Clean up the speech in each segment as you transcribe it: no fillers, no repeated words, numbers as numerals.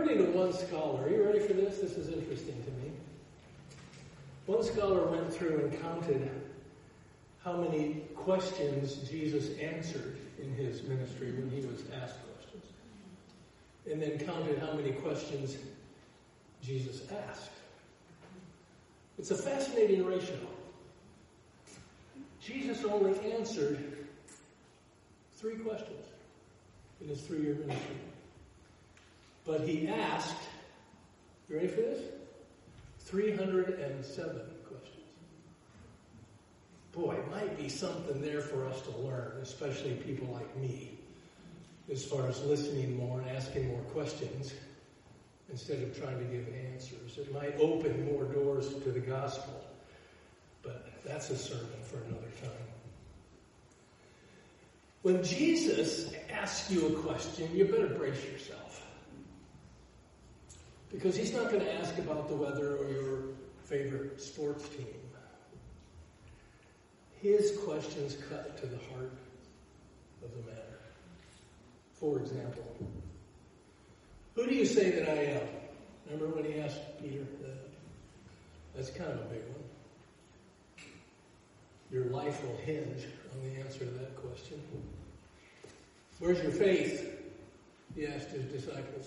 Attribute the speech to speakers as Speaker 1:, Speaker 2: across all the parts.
Speaker 1: According to one scholar, are you ready for this? This is interesting to me. One scholar went through and counted how many questions Jesus answered in his ministry when he was asked questions. And then counted how many questions Jesus asked. It's a fascinating ratio. Jesus only answered 3 questions in his 3-year ministry. But he asked, you ready for this? 307 questions. Boy, it might be something there for us to learn, especially people like me, as far as listening more and asking more questions instead of trying to give answers. It might open more doors to the gospel, but that's a sermon for another time. When Jesus asks you a question, you better brace yourself. Because he's not going to ask about the weather or your favorite sports team. His questions cut to the heart of the matter. For example, who do you say that I am? Remember when he asked Peter that? That's kind of a big one. Your life will hinge on the answer to that question. Where's your faith? He asked his disciples.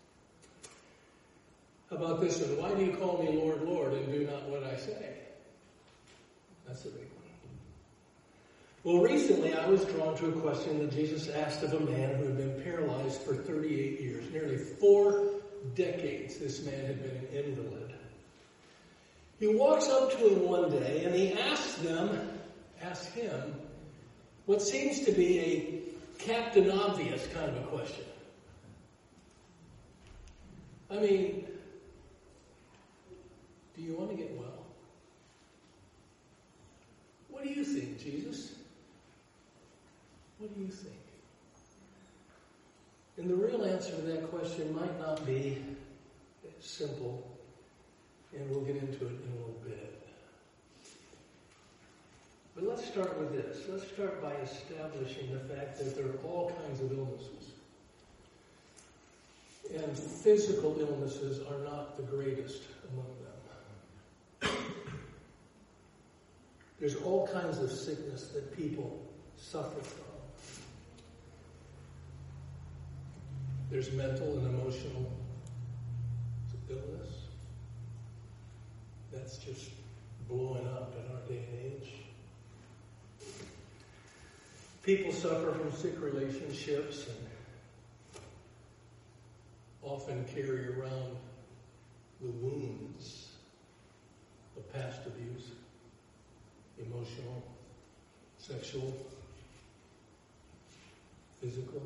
Speaker 1: How about this one? Why do you call me Lord, Lord, and do not what I say? That's a big one. Well, recently I was drawn to a question that Jesus asked of a man who had been paralyzed for 38 years. Nearly 4 decades this man had been an invalid. He walks up to him one day and he asks him what seems to be a Captain Obvious kind of a question. I mean, do you want to get well? What do you think, Jesus? What do you think? And the real answer to that question might not be simple, and we'll get into it in a little bit. But let's start with this. Let's start by establishing the fact that there are all kinds of illnesses. And physical illnesses are not the greatest among them. There's all kinds of sickness that people suffer from. There's mental and emotional illness. That's just blowing up in our day and age. People suffer from sick relationships and often carry around the wounds of past abuse, emotional, sexual, physical.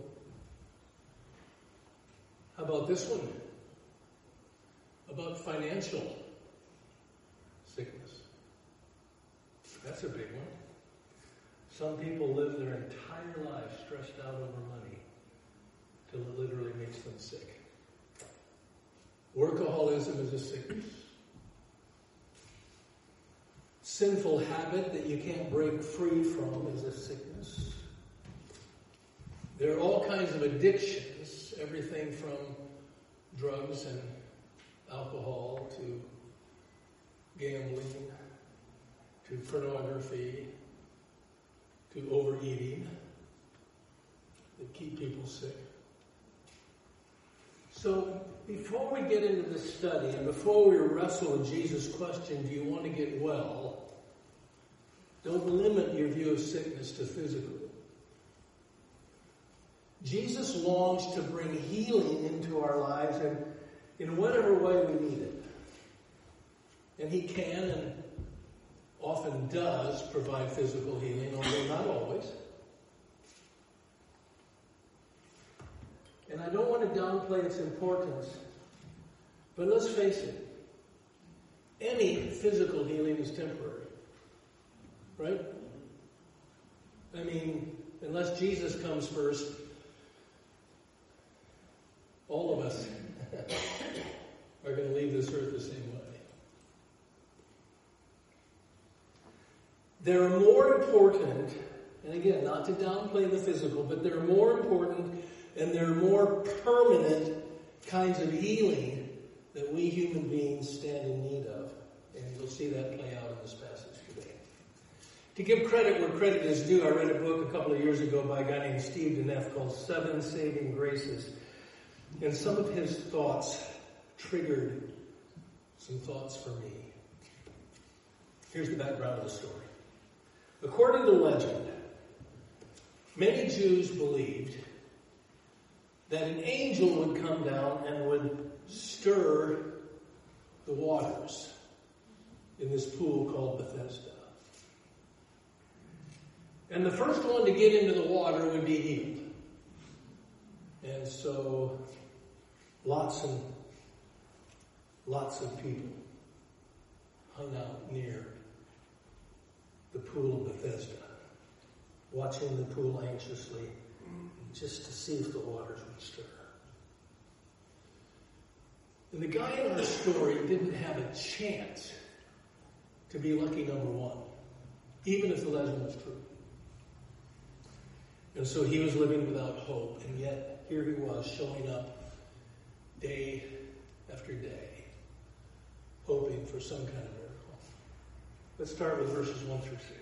Speaker 1: How about this one? About financial sickness. That's a big one. Some people live their entire life stressed out over money till it literally makes them sick. Workaholism is a sickness. Sinful habit that you can't break free from is a sickness. There are all kinds of addictions, everything from drugs and alcohol to gambling to pornography to overeating that keep people sick. So before we get into the study and before we wrestle with Jesus' question, do you want to get well? Don't limit your view of sickness to physical. Jesus longs to bring healing into our lives in whatever way we need it. And he can and often does provide physical healing, although not always. And I don't want to downplay its importance, but let's face it, any physical healing is temporary, right? I mean, unless Jesus comes first, all of us are going to leave this earth the same way. They're more important, and again, not to downplay the physical, but they're more important and they're more permanent kinds of healing that we human beings stand in need of. And you'll see that play out in this passage today. To give credit where credit is due, I read a book a couple of years ago by a guy named Steve Deneff called 7 Saving Graces. And some of his thoughts triggered some thoughts for me. Here's the background of the story. According to legend, many Jews believed that an angel would come down and would stir the waters in this pool called Bethesda. And the first one to get into the water would be healed. And so lots of people hung out near the pool of Bethesda, watching the pool anxiously, just to see if the waters would stir. And the guy in our story didn't have a chance to be lucky number one, even if the legend was true. And so he was living without hope, and yet here he was showing up day after day, hoping for some kind of miracle. Let's start with verses 1 through 6.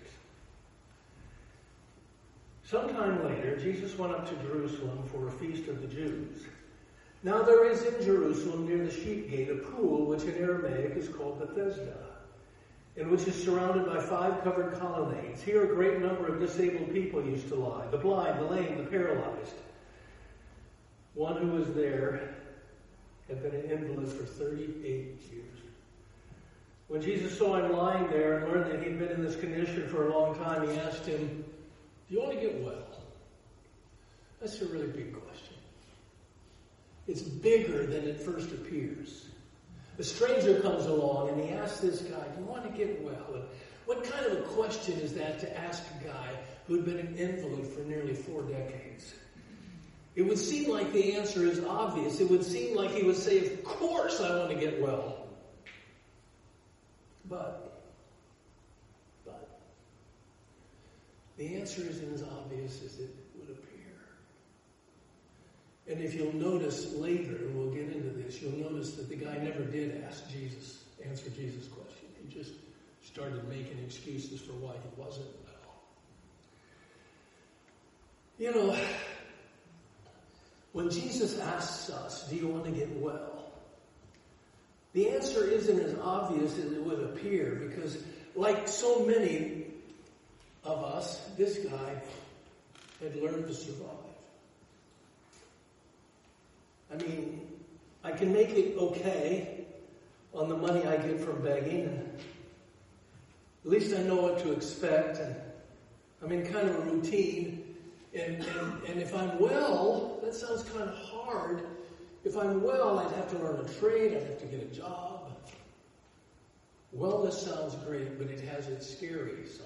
Speaker 1: Sometime later, Jesus went up to Jerusalem for a feast of the Jews. Now there is in Jerusalem near the sheep gate a pool which in Aramaic is called Bethesda, and which is surrounded by 5 covered colonnades. Here a great number of disabled people used to lie, the blind, the lame, the paralyzed. One who was there had been an invalid for 38 years. When Jesus saw him lying there and learned that he'd been in this condition for a long time, he asked him, "Do you want to get well?" That's a really big question. It's bigger than it first appears. A stranger comes along and he asks this guy, "Do you want to get well?" And what kind of a question is that to ask a guy who had been an invalid for nearly 4 decades? It would seem like the answer is obvious. It would seem like he would say, "Of course I want to get well." But the answer isn't as obvious as it would appear. And if you'll notice later, and we'll get into this, you'll notice that the guy never did answer Jesus' question. He just started making excuses for why he wasn't well. You know, when Jesus asks us, "Do you want to get well?" the answer isn't as obvious as it would appear, because like so many of us, this guy had learned to survive. I mean, I can make it okay on the money I get from begging, and at least I know what to expect, and I'm in kind of a routine, and if I'm well, that sounds kind of hard. If I'm well, I'd have to learn a trade, I'd have to get a job. Wellness sounds great, but it has its scary side.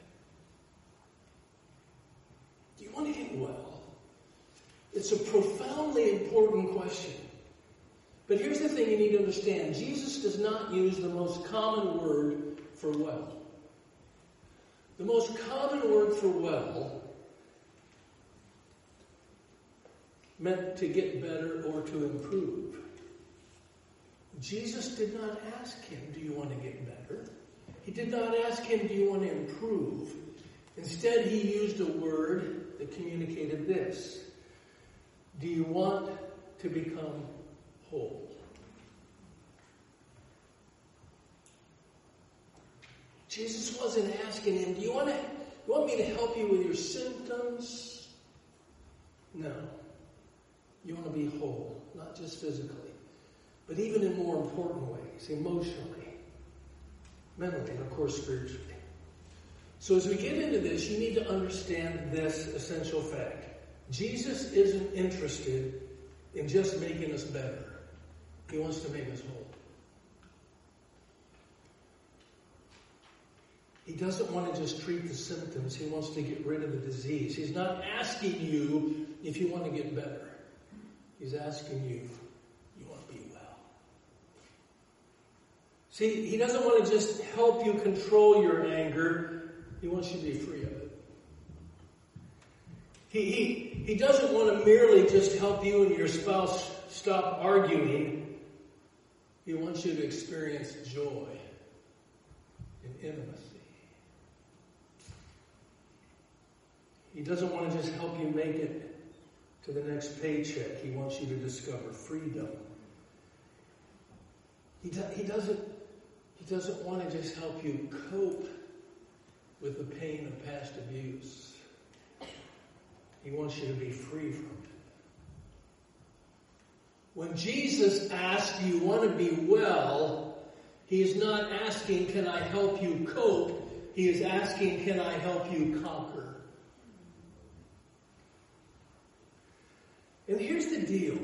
Speaker 1: Do you want to get well? It's a profoundly important question. But here's the thing you need to understand. Jesus does not use the most common word for well. The most common word for well meant to get better or to improve. Jesus did not ask him, "Do you want to get better?" He did not ask him, "Do you want to improve?" Instead, he used a word that communicated this: "Do you want to become whole?" Jesus wasn't asking him, "Do you want me to help you with your symptoms?" No. You want to be whole, not just physically, but even in more important ways, emotionally, mentally, and of course spiritually. So as we get into this, you need to understand this essential fact. Jesus isn't interested in just making us better. He wants to make us whole. He doesn't want to just treat the symptoms. He wants to get rid of the disease. He's not asking you if you want to get better. He's asking you, you want to be well. See, he doesn't want to just help you control your anger. He wants you to be free of it. He doesn't want to merely just help you and your spouse stop arguing. He wants you to experience joy and intimacy. He doesn't want to just help you make it to the next paycheck. He wants you to discover freedom. He doesn't want to just help you cope with the pain of past abuse. He wants you to be free from it. When Jesus asks, do you want to be well, he is not asking, can I help you cope? He is asking, can I help you conquer? And here's the deal.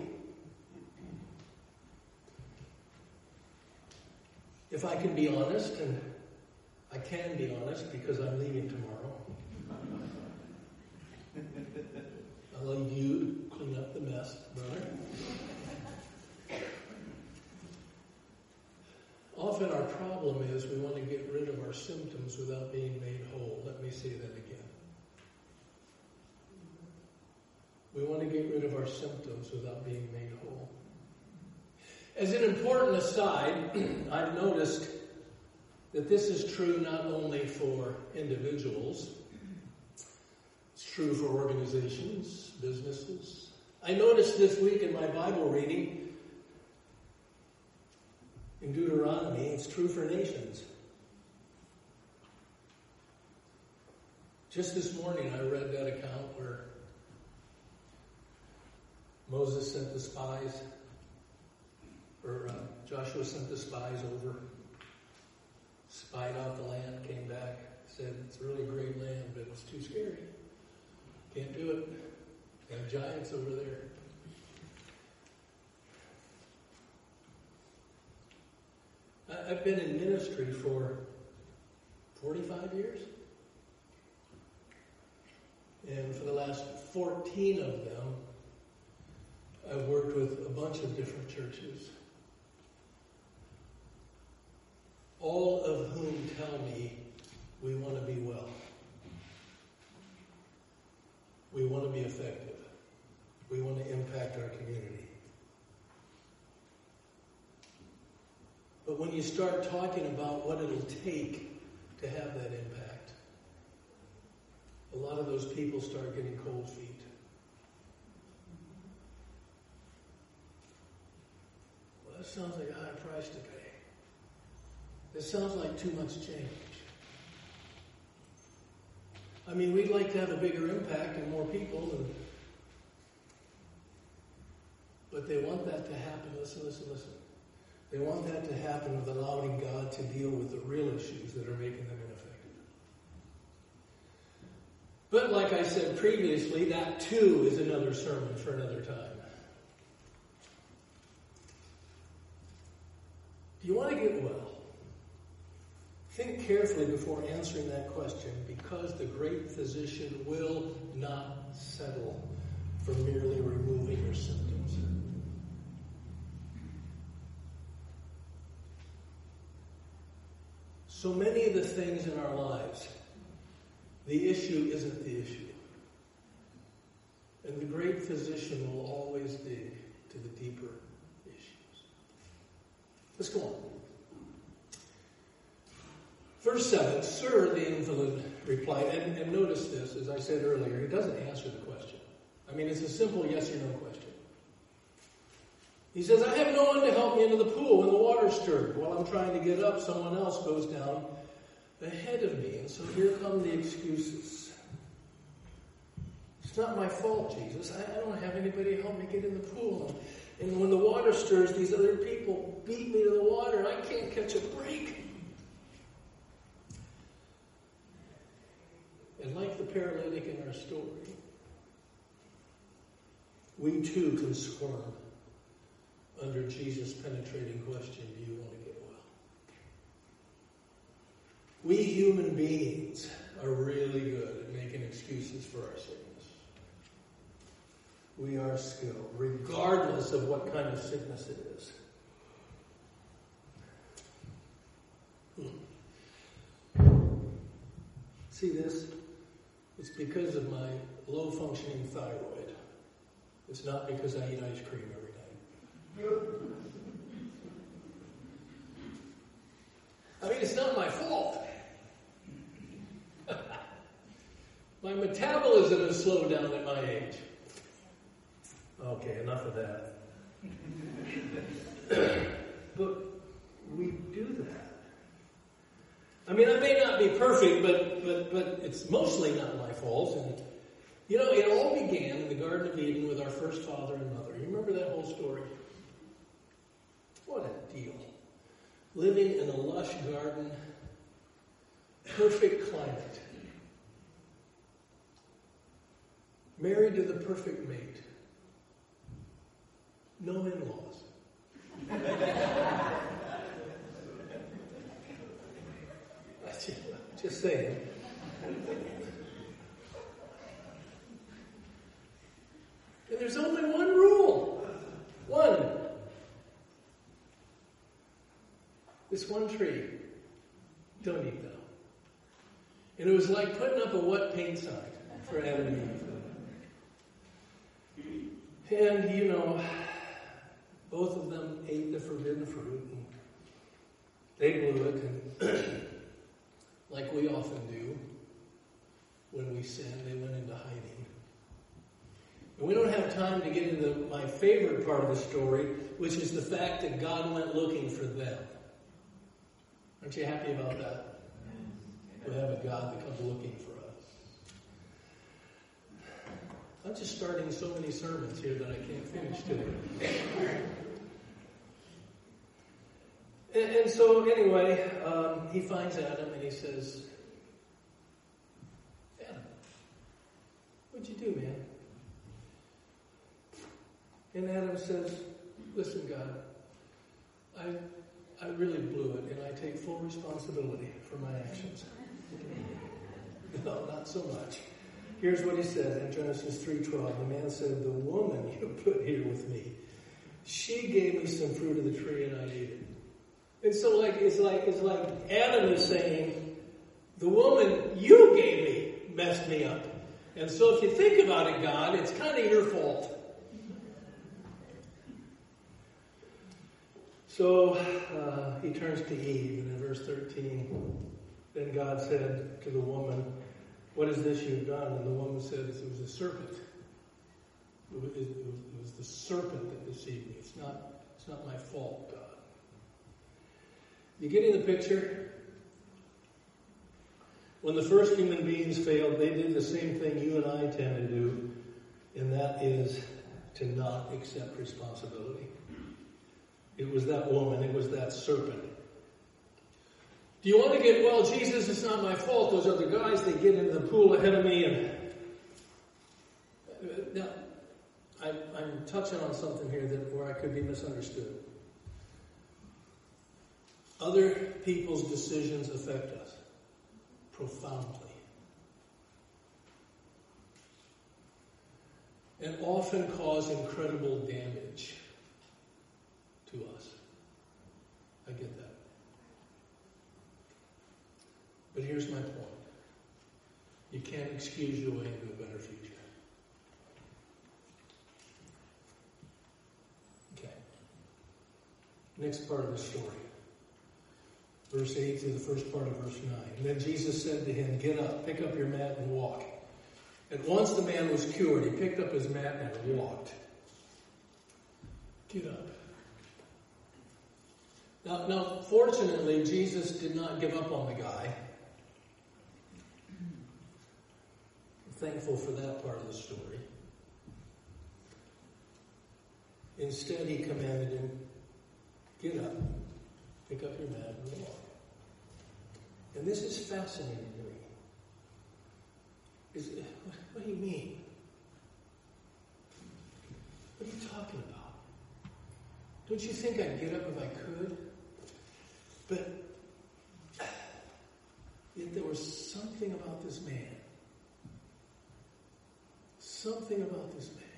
Speaker 1: If I can be honest, and I can be honest because I'm leaving tomorrow. I'll leave you to clean up the mess, brother. Often our problem is we want to get rid of our symptoms without being made whole. Let me say that again. We want to get rid of our symptoms without being made whole. As an important aside, I've noticed that this is true not only for individuals, it's true for organizations, businesses. I noticed this week in my Bible reading, in Deuteronomy, it's true for nations. Just this morning I read that account where Moses sent the spies, or Joshua sent the spies over, spied out the land, came back, said it's a really great land, but it's too scary. Can't do it. They have giants over there. I've been in ministry for 45 years. And for the last 14 of them, I've worked with a bunch of different churches. All of whom tell me we want to be well. We want to be effective. We want to impact our community. But when you start talking about what it'll take to have that impact, a lot of those people start getting cold feet. Well, that sounds like a high price to pay. This sounds like too much change. I mean, we'd like to have a bigger impact and more people, but they want that to happen. Listen. They want that to happen with allowing God to deal with the real issues that are making them ineffective. But like I said previously, that too is another sermon for another time. Do you want to get well? Think carefully before answering that question, because the great physician will not settle for merely removing your symptoms. So many of the things in our lives, the issue isn't the issue. And the great physician will always dig to the deeper issues. Let's go on. Verse 7, Sir, the invalid replied, and notice this, as I said earlier, he doesn't answer the question. I mean, it's a simple yes or no question. He says, I have no one to help me into the pool when the water's stirred. While I'm trying to get up, someone else goes down ahead of me. And so here come the excuses. It's not my fault, Jesus. I don't have anybody to help me get in the pool. And when the water stirs, these other people beat me to the water. I can't catch a break. And like the paralytic in our story, we too can squirm under Jesus' penetrating question, do you want to get well? We human beings are really good at making excuses for our sickness. We are skilled, regardless of what kind of sickness it is. See this? It's because of my low-functioning thyroid. It's not because I eat ice cream every night. I mean, it's not my fault. My metabolism has slowed down at my age. Okay, enough of that. But we do that. I mean, I may not be perfect, but it's mostly not my fault. And you know, it all began in the Garden of Eden with our first father and mother. You remember that whole story? What a deal. Living in a lush garden, perfect climate. Married to the perfect mate. No in-laws. Just saying. And there's only one rule. One. This one tree. Don't eat them. And it was like putting up a wet paint sign for Adam and Eve. And, you know, both of them ate the forbidden fruit. And they blew it. And like we often do, when we sin, they went into hiding. And we don't have time to get into my favorite part of the story, which is the fact that God went looking for them. Aren't you happy about that? We have a God that comes looking for us. I'm just starting so many sermons here that I can't finish today. And so anyway, he finds Adam and he says, Adam, what'd you do, man? And Adam says, listen, God, I really blew it, and I take full responsibility for my actions. No, not so much. Here's what he said in Genesis 3:12. The man said, the woman you put here with me, she gave me some fruit of the tree and I ate it. And so it's like Adam is saying, the woman you gave me messed me up. And so if you think about it, God, it's kind of your fault. So he turns to Eve, and in verse 13, then God said to the woman, what is this you've done? And the woman said, it was a serpent. It was the serpent that deceived me. It's not my fault, God. You getting the picture? When the first human beings failed, they did the same thing you and I tend to do, and that is to not accept responsibility. It was that woman. It was that serpent. Do you want to get, well, Jesus, it's not my fault. Those other guys, they get into the pool ahead of me. And now, I'm touching on something here where I could be misunderstood. Other people's decisions affect us profoundly. And often cause incredible damage to us. I get that. But here's my point. You can't excuse your way into a better future. Okay. Next part of the story. Verse 8 to the first part of verse 9. And then Jesus said to him, get up, pick up your mat and walk. At once the man was cured. He picked up his mat and walked. Get up. Now, fortunately, Jesus did not give up on the guy. I'm thankful for that part of the story. Instead, he commanded him, get up, pick up your mat and walk. And this is fascinating to me. What do you mean? What are you talking about? Don't you think I'd get up if I could? But yet there was something about this man. Something about this man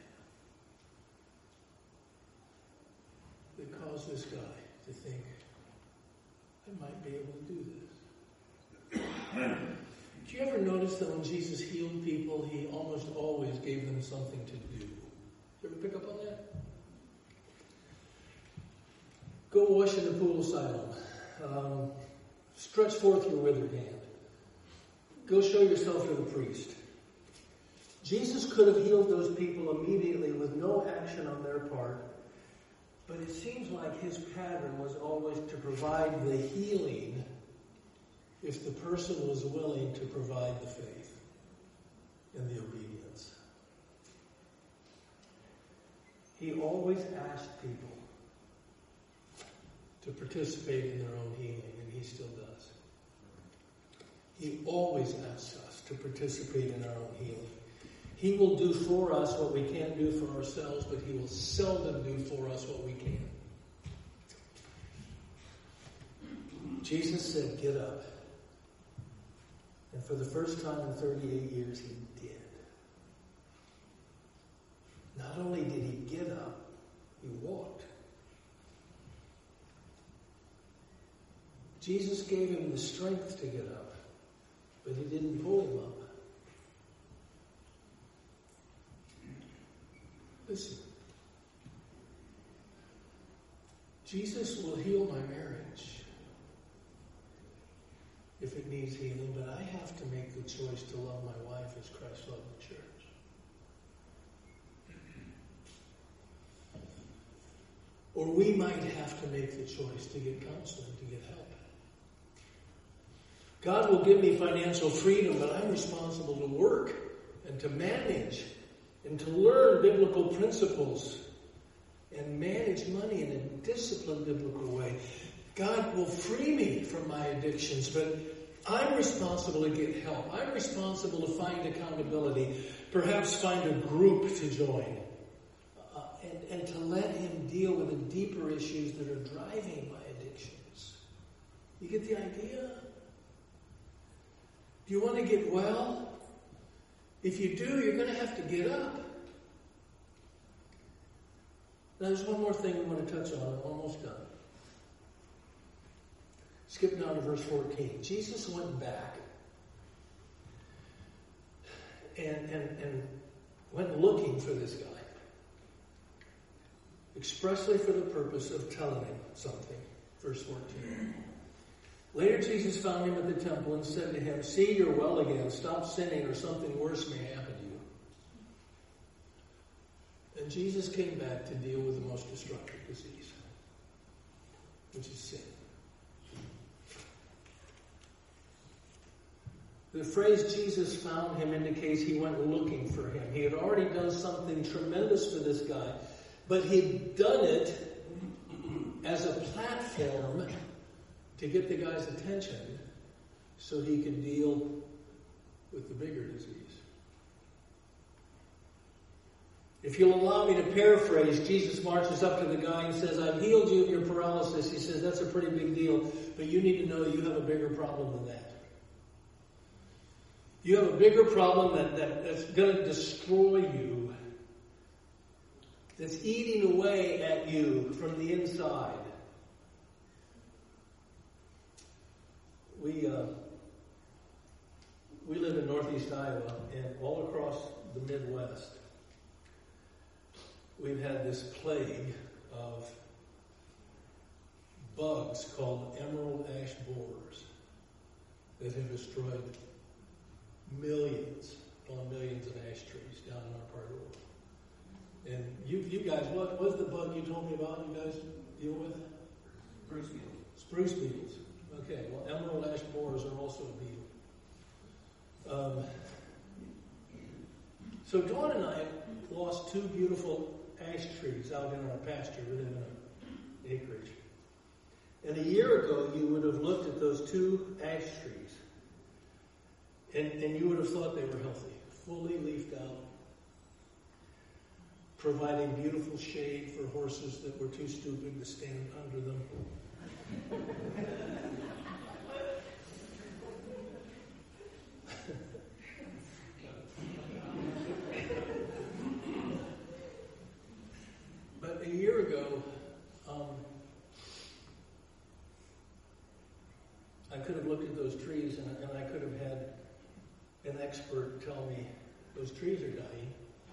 Speaker 1: that caused this guy to think, I might be able to do this. Did you ever notice that when Jesus healed people, he almost always gave them something to do? Did you ever pick up on that? Go wash in the pool of Siloam. Stretch forth your withered hand. Go show yourself to the priest. Jesus could have healed those people immediately with no action on their part, but it seems like his pattern was always to provide the healing if the person was willing to provide the faith and the obedience. He always asked people to participate in their own healing, and he still does. He always asks us to participate in our own healing. He will do for us what we can't do for ourselves, but he will seldom do for us what we can. Jesus said, get up. And for the first time in 38 years, he did. Not only did he get up, he walked. Jesus gave him the strength to get up, but he didn't pull him up. Listen, Jesus will heal my marriage if it needs healing, but I have to make the choice to love my wife as Christ loved the church. Or we might have to make the choice to get counseling, to get help. God will give me financial freedom, but I'm responsible to work and to manage and to learn biblical principles and manage money in a disciplined biblical way. God will free me from my addictions, but I'm responsible to get help. I'm responsible to find accountability, perhaps find a group to join, and to let him deal with the deeper issues that are driving my addictions. You get the idea? Do you want to get well? If you do, you're going to have to get up. Now, there's one more thing we want to touch on. I'm almost done. Skip down to verse 14. Jesus went back and went looking for this guy, expressly for the purpose of telling him something. Verse 14. Later Jesus found him at the temple and said to him, "See, you're well again. Stop sinning or something worse may happen to you." And Jesus came back to deal with the most destructive disease, which is sin. The phrase Jesus found him indicates he went looking for him. He had already done something tremendous for this guy, but he'd done it as a platform to get the guy's attention so he could deal with the bigger disease. If you'll allow me to paraphrase, Jesus marches up to the guy and says, "I've healed you of your paralysis." He says, "That's a pretty big deal, but you need to know you have a bigger problem than that. You have a bigger problem that's going to destroy you, that's eating away at you from the inside." We live in northeast Iowa, and all across the Midwest, we've had this plague of bugs called emerald ash borers that have destroyed millions upon millions of ash trees down in our part of the world. And you guys, what was the bug you told me about you guys deal with?
Speaker 2: Spruce beetles.
Speaker 1: Spruce beetles. Okay, well, emerald ash borers are also a beetle. So Dawn and I lost 2 beautiful ash trees out in our pasture within our acreage. And a year ago, you would have looked at those 2 ash trees, and you would have thought they were healthy, fully leafed out, providing beautiful shade for horses that were too stupid to stand under them. But a year ago, I could have looked at those trees and I could have had an expert tell me those trees are dying.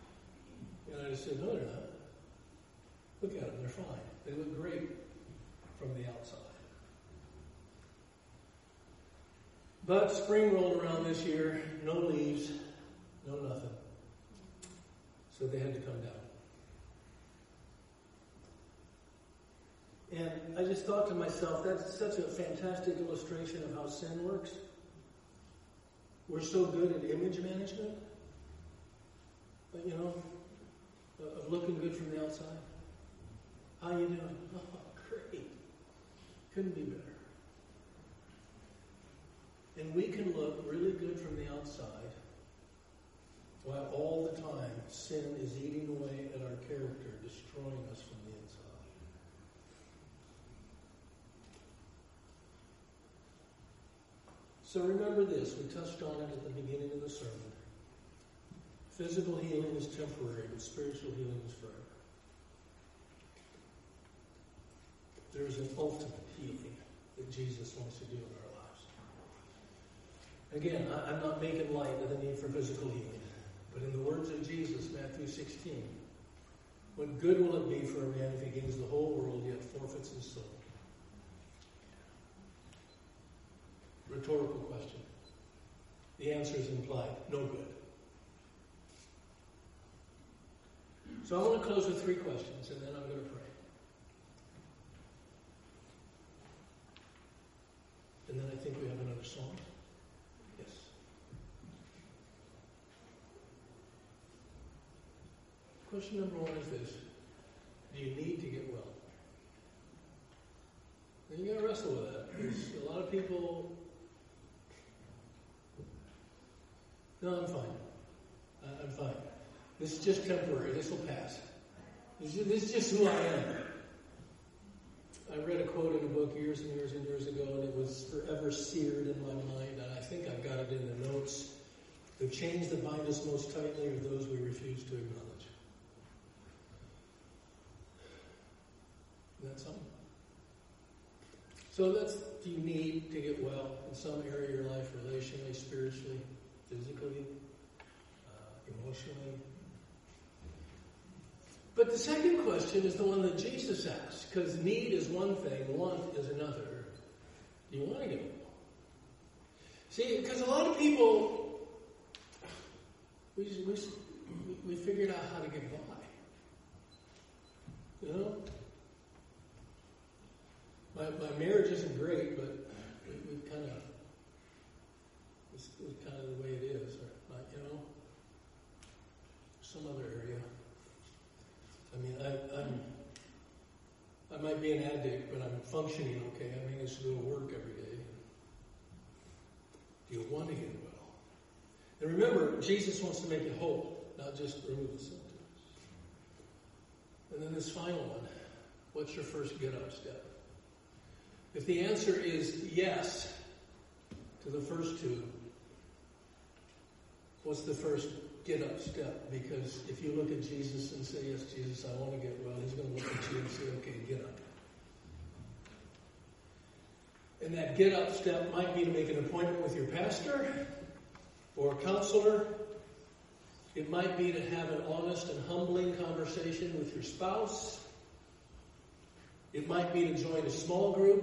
Speaker 1: And I just said, "No, they're not. Look at them, they're fine. They look great. But spring rolled around this year, no leaves, no nothing. So they had to come down. And I just thought to myself, that's such a fantastic illustration of how sin works. We're so good at image management, but of looking good from the outside. How you doing? Oh, great. Couldn't be better. And we can look really good from the outside, while all the time sin is eating away at our character, destroying us from the inside. So remember this, we touched on it at the beginning of the sermon. Physical healing is temporary, but spiritual healing is forever. There is an ultimate healing that Jesus wants to do in our lives. Again, I'm not making light of the need for physical healing, but in the words of Jesus, Matthew 16, what good will it be for a man if he gains the whole world yet forfeits his soul? Rhetorical question. The answer is implied. No good. So I want to close with 3 questions, and then I'm going to pray. And then I think we have another song. Yes. Question number 1 is this. Do you need to get well? And you got to wrestle with that. Because a lot of people... No, I'm fine. I'm fine. This is just temporary. This will pass. This is just who I am. I read a quote in a book years and years and years ago, and it was forever seared in my mind, and I think I've got it in the notes. The chains that bind us most tightly are those we refuse to acknowledge. Isn't that something? So do you need to get well in some area of your life, relationally, spiritually, physically, emotionally? But the second question is the one that Jesus asked, because need is one thing, want is another. Do you want to get well? See, because a lot of people, we figured out how to get by. You know? My marriage isn't great, but we kind of, it's kind of the way it is, right? Some other area. I mean, I might be an addict, but I'm functioning okay. I manage to go to work every day. Do you want to get well? And remember, Jesus wants to make you whole, not just remove the symptoms. And then this final one, what's your first get-up step? If the answer is yes to the first 2, what's the first get-up step? Because if you look at Jesus and say, yes, Jesus, I want to get well, he's going to look at you and say, okay, get up. And that get-up step might be to make an appointment with your pastor or counselor. It might be to have an honest and humbling conversation with your spouse. It might be to join a small group,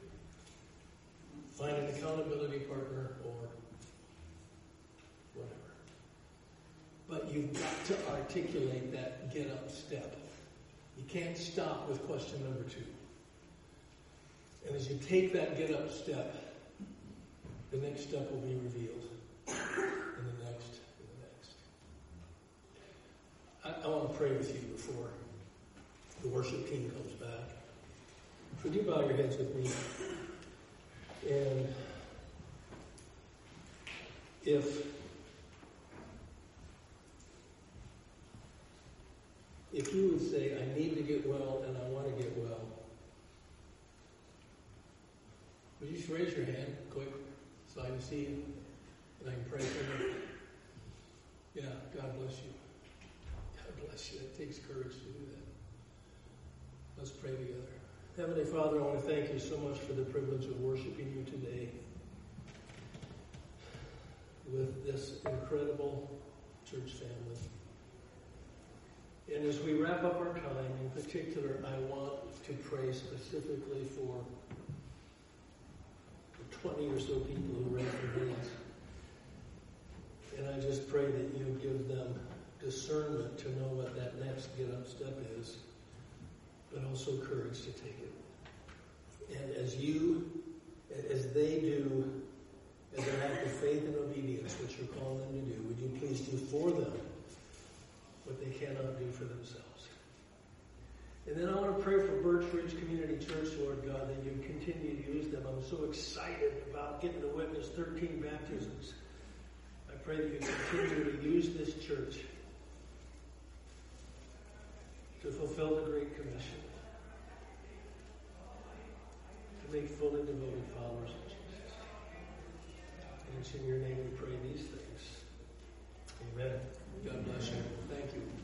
Speaker 1: find an accountability partner, or whatever. But you've got to articulate that get-up step. You can't stop with question number 2. And as you take that get-up step, the next step will be revealed. And the next, and the next. I want to pray with you before the worship team comes back. Would you bow your heads with me? And if you would say, I need to get well and I want to get well, would you just raise your hand quick so I can see you and I can pray for you? Yeah, God bless you. God bless you. It takes courage to do that. Let's pray together. Heavenly Father, I want to thank you so much for the privilege of worshiping you today with this incredible church family. And as we wrap up our time, in particular, I want to pray specifically for the 20 or so people who raised their hands. And I just pray that you give them discernment to know what that next get-up step is, but also courage to take it. And as they do, as an act of faith and obedience, what you're calling them to do, would you please do for them what they cannot do for themselves? And then I want to pray for Birch Ridge Community Church, Lord God, that you continue to use them. I'm so excited about getting to witness 13 baptisms. I pray that you continue to use this church to fulfill the Great Commission, to make fully devoted followers of Jesus. And it's in your name we pray these things. Amen. God bless you. Thank you.